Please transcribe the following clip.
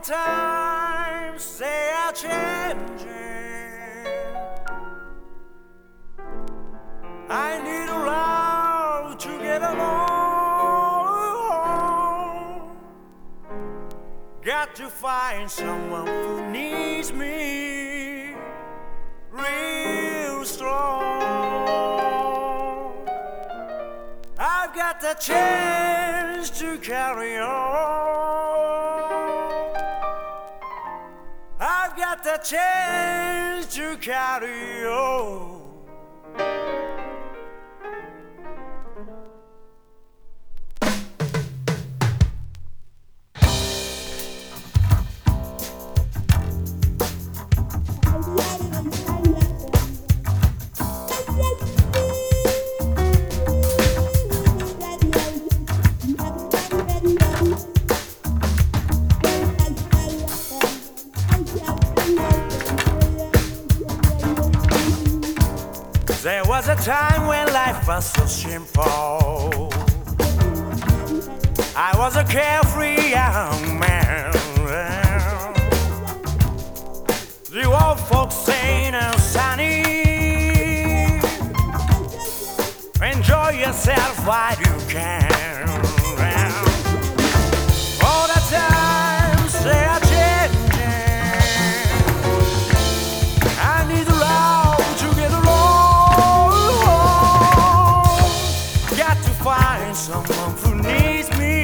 times they are changing. I need a love to get along. Got to find someone who needs me real strong. I've got the chance to carry on. I've got the chance to carry on. There was a time when life was so simple. I was a carefree young man. The old folks saying, "Sonny, enjoy yourself while you can." All the times they are changing. I need love to get along. Got to find someone who needs me